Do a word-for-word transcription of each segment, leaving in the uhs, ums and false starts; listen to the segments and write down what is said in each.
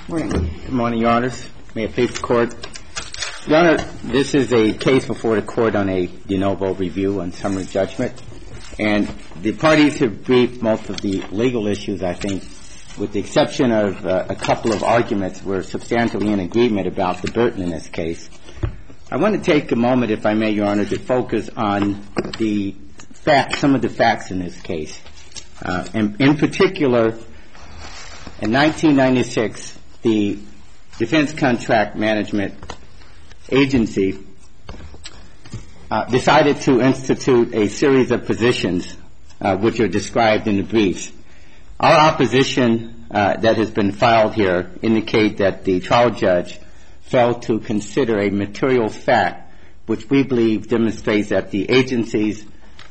Good morning, Your Honors. May it please the Court. Your Honor, this is a case before the Court on a de novo review on summary judgment. And the parties have briefed most of the legal issues, I think, with the exception of uh, a couple of arguments we're substantially in agreement about the burden in this case. I want to take a moment, if I may, Your Honor, to focus on the facts, some of the facts in this case. Uh, and in particular, in nineteen ninety-six, the Defense Contract Management Agency uh, decided to institute a series of positions uh, which are described in the briefs. Our opposition uh, that has been filed here indicate that the trial judge failed to consider a material fact which we believe demonstrates that the agency's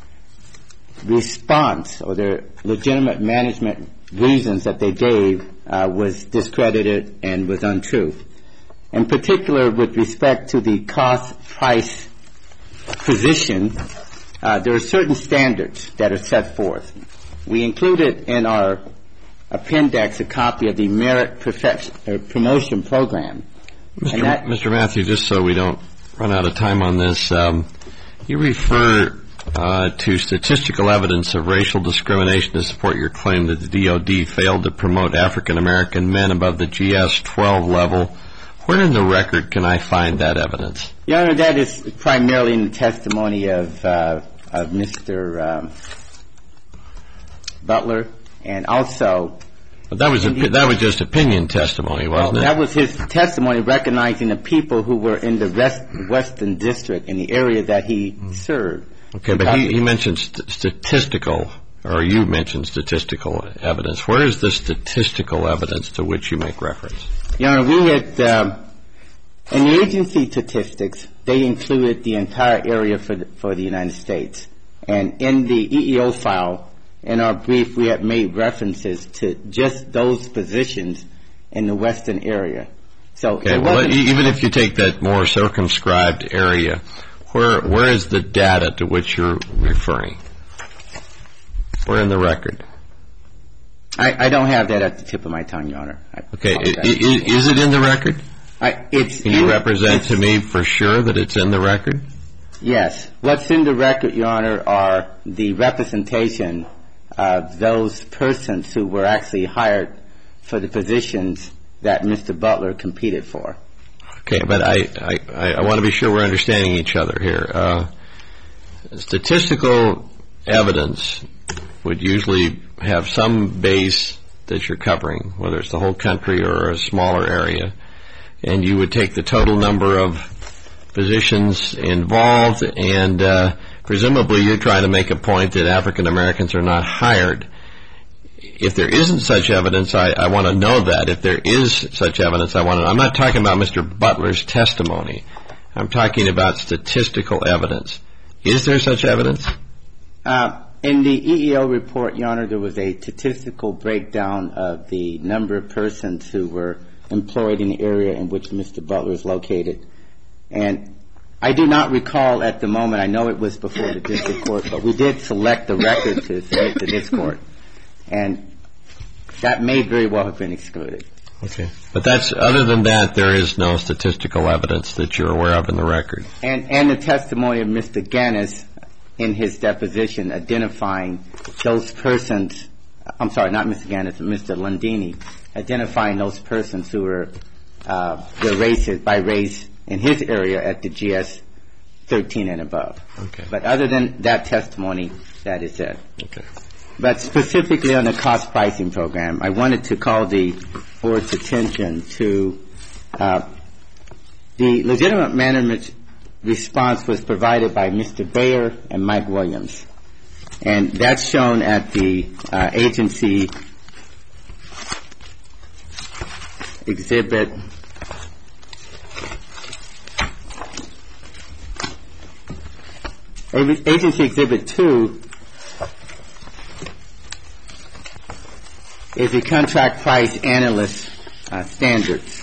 response or their legitimate management reasons that they gave uh, was discredited and was untrue. In particular, with respect to the cost-price position, uh, there are certain standards that are set forth. We included in our appendix a copy of the Merit Perfection, uh, Promotion Program. Mister That, Mister Matthew, just so we don't run out of time on this, um, you refer Uh, to statistical evidence of racial discrimination to support your claim that the D O D failed to promote African American men above the G S twelve level. Where in the record can I find that evidence? Your Honor, that is primarily in the testimony of uh, of Mister Um, Butler, and also. But that was a, that was just opinion testimony, wasn't well, it? That was his testimony recognizing the people who were in the rest, Western District in the area that he mm. served. Okay, but he, he mentioned st- statistical, or you mentioned statistical evidence. Where is the statistical evidence to which you make reference? Your Honor, we had, um, in the agency statistics, they included the entire area for the, for the United States. And in the E E O file, in our brief, we had made references to just those positions in the Western area. So okay, well, even if you take that more circumscribed area, Where, where is the data to which you're referring? Where in the record? I, I don't have that at the tip of my tongue, Your Honor. I okay, is, is it in the record? I, it's Can you in, represent to me for sure that it's in the record? Yes. What's in the record, Your Honor, are the representation of those persons who were actually hired for the positions that Mister Butler competed for. Okay, but I, I, I want to be sure we're understanding each other here. Uh, statistical evidence would usually have some base that you're covering, whether it's the whole country or a smaller area, and you would take the total number of positions involved, and uh, presumably you're trying to make a point that African Americans are not hired. If there isn't such evidence, I, I want to know that. If there is such evidence, I want to. I'm not talking about Mister Butler's testimony. I'm talking about statistical evidence. Is there such evidence? Uh, in the E E O report, Your Honor, there was a statistical breakdown of the number of persons who were employed in the area in which Mister Butler is located. And I do not recall at the moment. I know it was before the district court, but we did select the record to submit to this court. And that may very well have been excluded. Okay. But that's, other than that, there is no statistical evidence that you're aware of in the record. And, and the testimony of Mister Gannis in his deposition identifying those persons, I'm sorry, not Mister Gannis, but Mister Landini, identifying those persons who were, uh, their races, by race in his area at the G S thirteen and above. Okay. But other than that testimony, that is it. Okay. But specifically on the cost pricing program, I wanted to call the board's attention to uh, the legitimate management response was provided by Mister Bayer and Mike Williams. And that's shown at the uh, agency exhibit agency exhibit two is the contract price analyst uh, standards.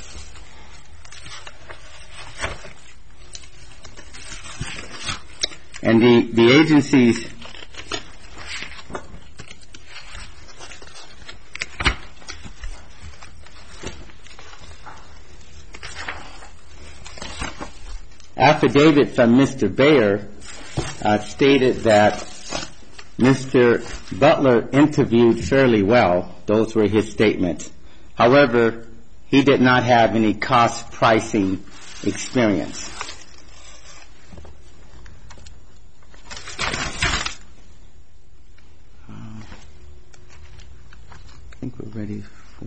And the, the agency's affidavit from Mister Bayer uh, stated that Mister Butler interviewed fairly well. Those were his statements. However, he did not have any cost pricing experience. Uh, I think we're ready for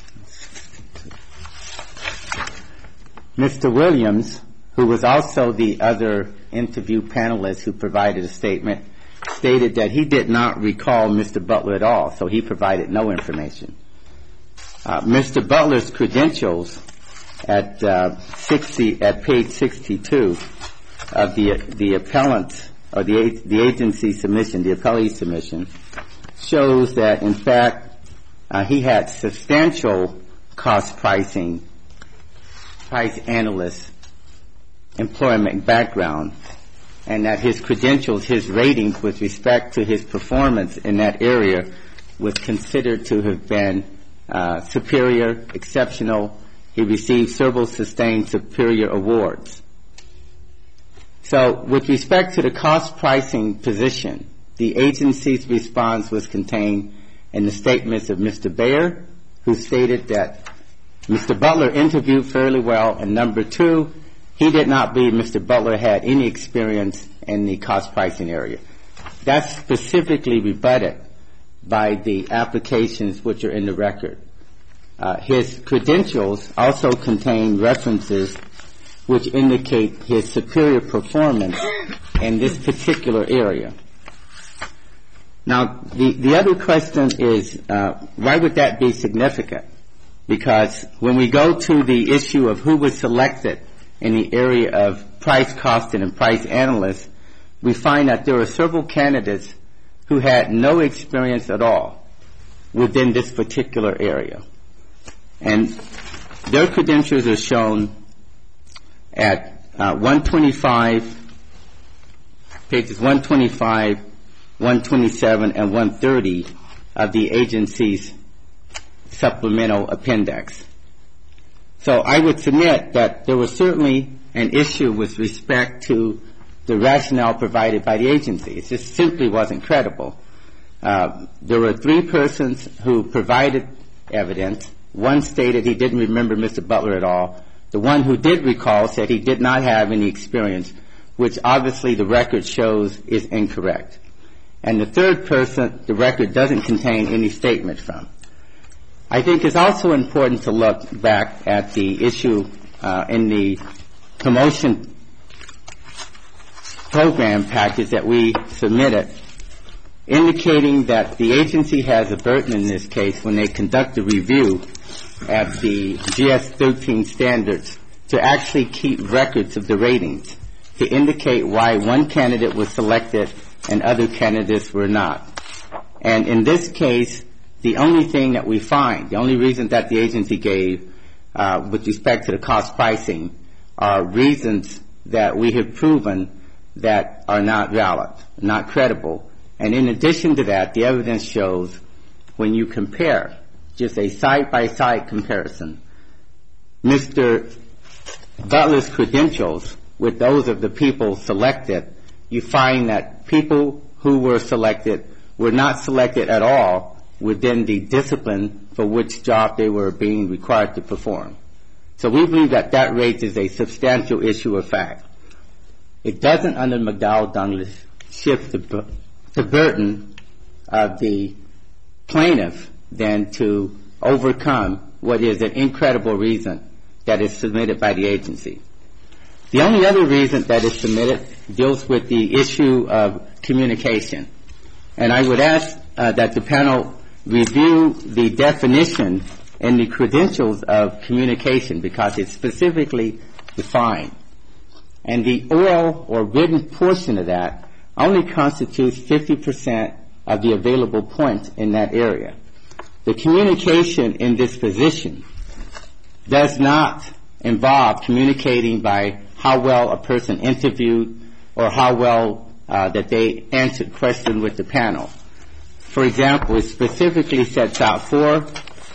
Mister Williams, who was also the other interview panelist who provided a statement, stated that he did not recall Mister Butler at all, so he provided no information. Uh, Mister Butler's credentials at uh, sixty at page sixty-two of the the appellant or the the agency submission, the appellee submission, shows that in fact uh, he had substantial cost pricing, price analyst employment background, and that his credentials, his ratings with respect to his performance in that area was considered to have been uh, superior, exceptional. He received several sustained superior awards. So with respect to the cost pricing position, the agency's response was contained in the statements of Mister Bayer, who stated that Mister Butler interviewed fairly well, and number two, he did not believe Mister Butler had any experience in the cost pricing area. That's specifically rebutted by the applications which are in the record. Uh, his credentials also contain references which indicate his superior performance in this particular area. Now, the, the other question is, uh, why would that be significant? Because when we go to the issue of who was selected in the area of price costing and price analysts, we find that there are several candidates who had no experience at all within this particular area. And their credentials are shown at uh, one twenty-five, pages one twenty-five, one twenty-seven, and one thirty of the agency's supplemental appendix. So I would submit that there was certainly an issue with respect to the rationale provided by the agency. It just simply wasn't credible. Uh, there were three persons who provided evidence. One stated he didn't remember Mister Butler at all. The one who did recall said he did not have any experience, which obviously the record shows is incorrect. And the third person, the record doesn't contain any statement from. I think it's also important to look back at the issue uh, in the promotion program package that we submitted, indicating that the agency has a burden in this case when they conduct a review at the G S thirteen standards to actually keep records of the ratings to indicate why one candidate was selected and other candidates were not. And in this case, the only thing that we find, the only reason that the agency gave uh, with respect to the cost pricing are reasons that we have proven that are not valid, not credible. And in addition to that, the evidence shows when you compare, just a side-by-side comparison, Mister Butler's credentials with those of the people selected, you find that people who were selected were not selected at all within the discipline for which job they were being required to perform. So we believe that that raises a substantial issue of fact. It doesn't, under McDowell-Douglas, shift the, the burden of the plaintiff then to overcome what is an incredible reason that is submitted by the agency. The only other reason that is submitted deals with the issue of communication. And I would ask uh, that the panel review the definition and the credentials of communication because it's specifically defined. And the oral or written portion of that only constitutes fifty percent of the available points in that area. The communication in this position does not involve communicating by how well a person interviewed or how well uh, that they answered questions with the panel. For example, it specifically sets out four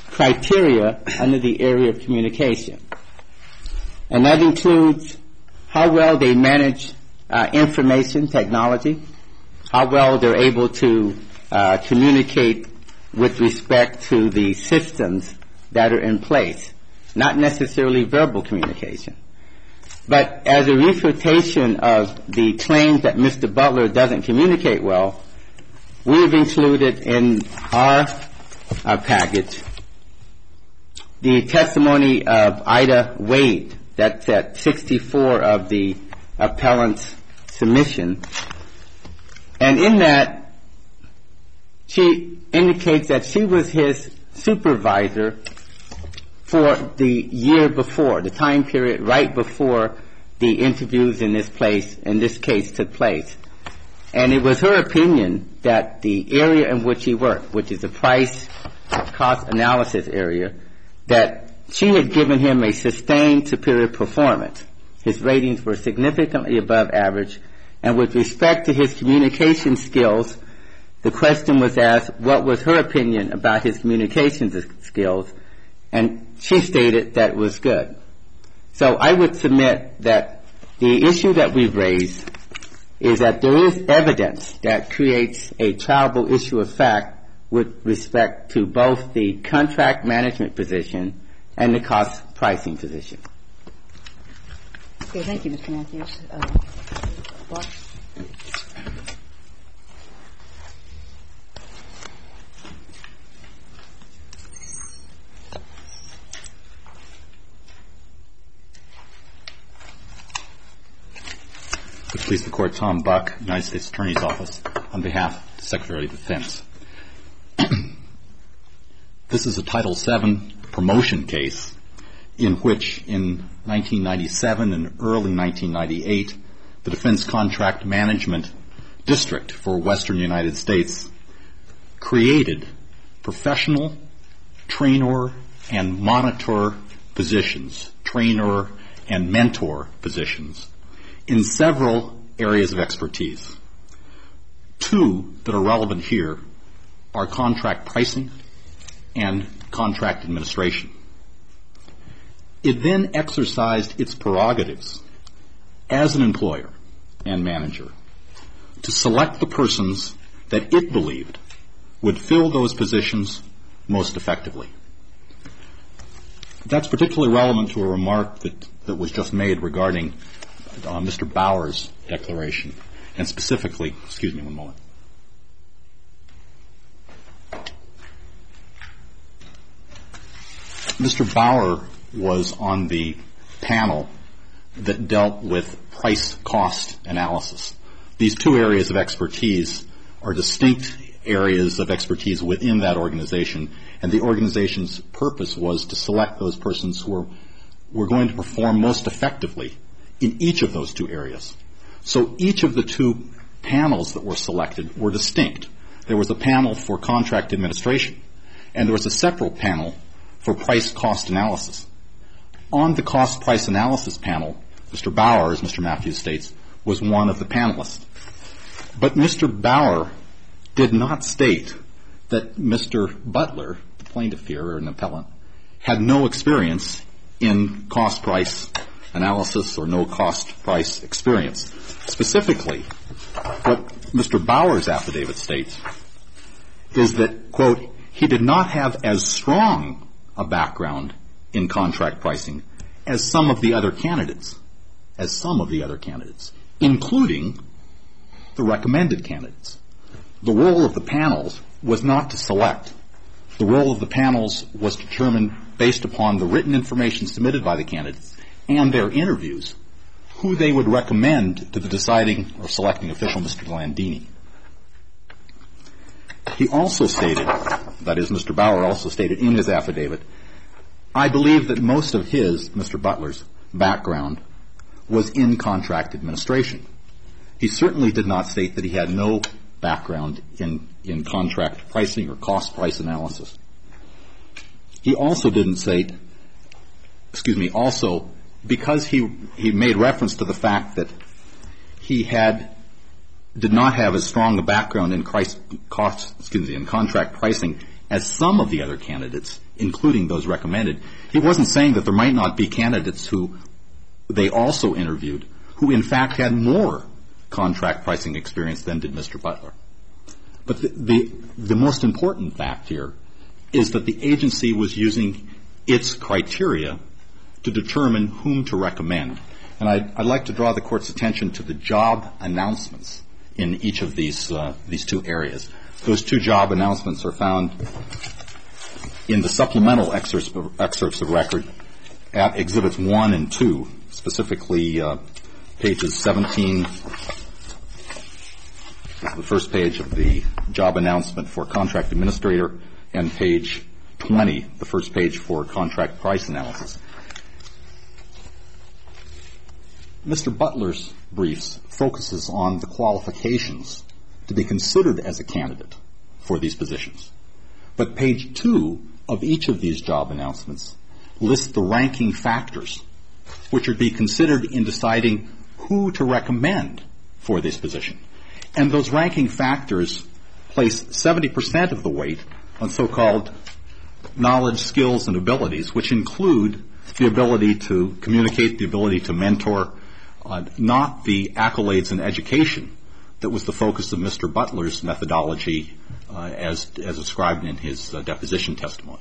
criteria under the area of communication. And that includes how well they manage uh, information technology, how well they're able to uh, communicate with respect to the systems that are in place, not necessarily verbal communication. But as a refutation of the claims that Mister Butler doesn't communicate well, we've included in our uh, package the testimony of Ida Wade. That's at sixty-four of the appellant's submission. And in that, she indicates that she was his supervisor for the year before, the time period right before the interviews in this place, in this case, took place. And it was her opinion that the area in which he worked, which is the price cost analysis area, that she had given him a sustained superior performance. His ratings were significantly above average, and with respect to his communication skills, the question was asked what was her opinion about his communication skills, and she stated that it was good. So I would submit that the issue that we've raised is that there is evidence that creates a triable issue of fact with respect to both the contract management position and the cost pricing position. Okay, thank you, Mister Matthews. Uh, Clark? Please, the Court, Tom Buck, United States Attorney's Office, on behalf of the Secretary of Defense. This is a Title seven promotion case in which, in nineteen ninety-seven and early nineteen ninety-eight, the Defense Contract Management District for Western United States created professional trainer and monitor positions, trainer and mentor positions, in several areas of expertise. Two that are relevant here are contract pricing and contract administration. It then exercised its prerogatives as an employer and manager to select the persons that it believed would fill those positions most effectively. That's particularly relevant to a remark that, that was just made regarding uh, Mister Bauer's declaration, and specifically, excuse me one moment. Mister Bauer was on the panel that dealt with price-cost analysis. These two areas of expertise are distinct areas of expertise within that organization, and the organization's purpose was to select those persons who were, were going to perform most effectively in each of those two areas. So each of the two panels that were selected were distinct. There was a panel for contract administration, and there was a separate panel for price-cost analysis. On the cost-price analysis panel, Mister Bauer, as Mister Matthews states, was one of the panelists. But Mister Bauer did not state that Mister Butler, the plaintiff here, or an appellant, had no experience in cost-price analysis or no cost-price experience. Specifically, what Mister Bauer's affidavit states is that, quote, he did not have as strong a background in contract pricing as some of the other candidates, as some of the other candidates, including the recommended candidates. The role of the panels was not to select. The role of the panels was determined based upon the written information submitted by the candidates and their interviews, who they would recommend to the deciding or selecting official, Mister Landini. He also stated, that is, Mister Bauer also stated in his affidavit, I believe that most of his, Mister Butler's, background was in contract administration. He certainly did not state that he had no background in, in contract pricing or cost price analysis. He also didn't state, excuse me, also because he, he made reference to the fact that he had did not have as strong a background in Christ, cost, excuse me, in contract pricing as some of the other candidates, including those recommended. He wasn't saying that there might not be candidates who they also interviewed who in fact had more contract pricing experience than did Mister Butler. But the, the, the most important fact here is that the agency was using its criteria to determine whom to recommend. And I'd, I'd like to draw the Court's attention to the job announcements in each of these, uh, these two areas. Those two job announcements are found in the supplemental excerpts of, excerpts of record at Exhibits one and two, specifically uh, pages seventeen, the first page of the job announcement for contract administrator, and page twenty, the first page for contract price analysis. Mister Butler's briefs focuses on the qualifications to be considered as a candidate for these positions. But page two of each of these job announcements lists the ranking factors which are to be considered in deciding who to recommend for this position. And those ranking factors place seventy percent of the weight on so-called knowledge, skills, and abilities, which include the ability to communicate, the ability to mentor, uh, not the accolades and education that was the focus of Mister Butler's methodology uh, as, as described in his uh, deposition testimony.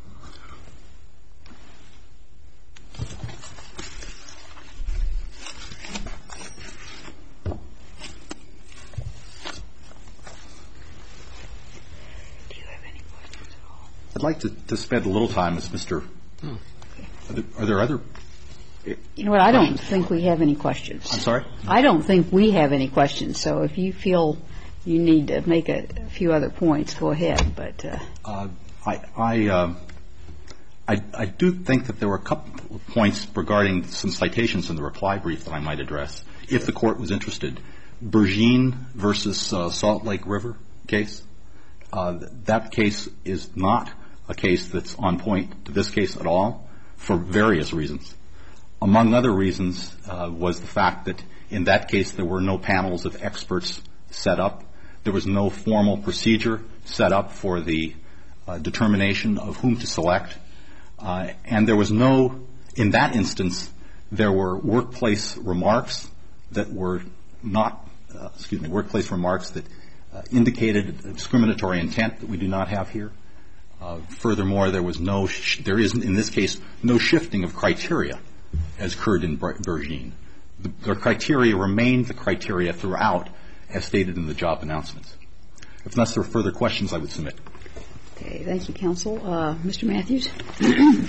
I'd like to, to spend a little time as Mister Hmm. Are, there, are there other? You know what? I don't think we have any questions. I'm sorry? I don't think we have any questions. So if you feel you need to make a, a few other points, go ahead. But uh, uh, I, I, uh, I, I do think that there were a couple of points regarding some citations in the reply brief that I might address, if the Court was interested. Bergine versus uh, Salt Lake River case. Uh, that case is not a case that's on point to this case at all for various reasons. Among other reasons uh, was the fact that in that case there were no panels of experts set up. There was no formal procedure set up for the uh, determination of whom to select. Uh, and there was no, in that instance, there were workplace remarks that were not, uh, excuse me, workplace remarks that uh, indicated discriminatory intent that we do not have here. Uh, furthermore, there was no, sh- there is in this case no shifting of criteria as occurred in Bergine. The, the criteria remained the criteria throughout as stated in the job announcements. If unless there are further questions, I would submit. Okay, thank you, counsel. Uh, Mister Matthews? I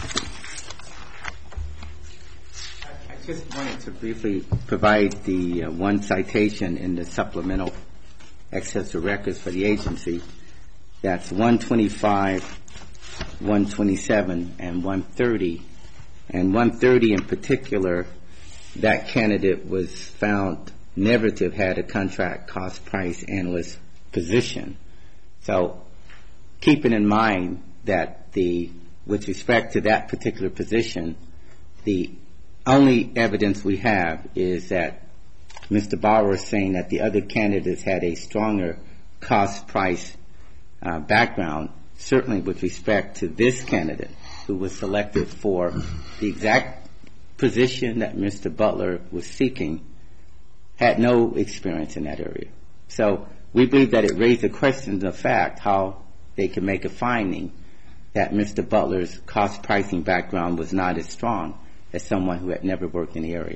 just wanted to briefly provide the uh, one citation in the supplemental access to records for the agency. That's one twenty-five, one twenty-seven, and one thirty. And one thirty in particular, that candidate was found never to have had a contract cost price analyst position. So keeping in mind that the, with respect to that particular position, the only evidence we have is that Mister Bauer is saying that the other candidates had a stronger cost price uh, background, certainly with respect to this candidate who was selected for the exact position that Mister Butler was seeking, had no experience in that area. So we believe that it raised the question of fact how they can make a finding that Mister Butler's cost pricing background was not as strong as someone who had never worked in the area.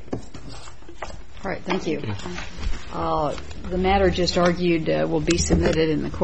All right, thank you. Uh, the matter just argued uh, will be submitted in the court.